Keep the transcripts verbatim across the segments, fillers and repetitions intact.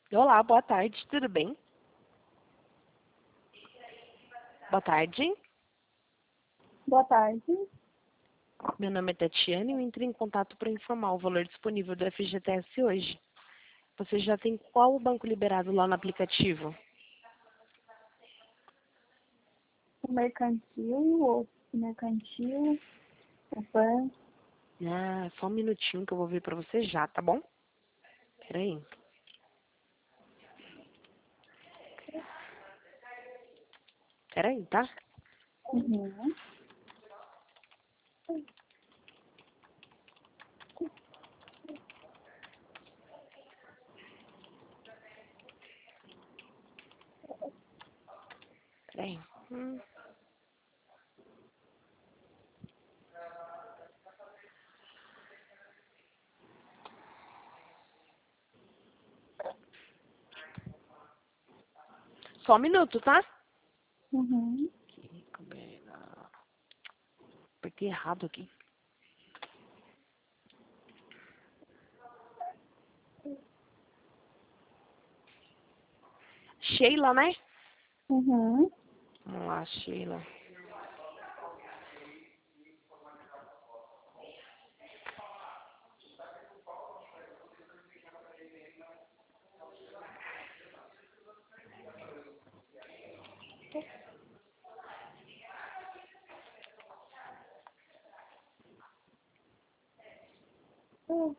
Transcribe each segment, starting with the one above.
Olá, boa tarde, tudo bem? Boa tarde, Boa tarde. meu nome é Tatiane e eu entrei em contato para informar o valor disponível do F G T S hoje. Você já tem qual banco liberado lá no aplicativo? O mercantil, o mercantil, o banco. Ah, só um minutinho que eu vou ver para você já, tá bom? Peraí. Peraí, tá? Uhum. Peraí. Hum. Só um minuto, tá? Uhum. Apertei errado aqui. Sheila, né? Uhum. Vamos lá, Sheila. Uhum.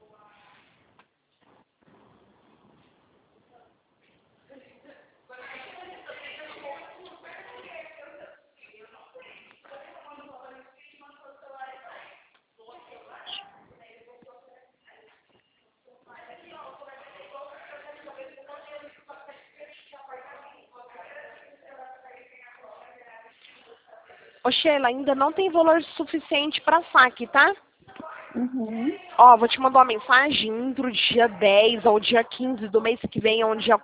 Ô, Sheila, ainda não tem valor suficiente para saque, tá? Uhum. Ó, vou te mandar uma mensagem entre o dia dez ao dia quinze do mês que vem, onde a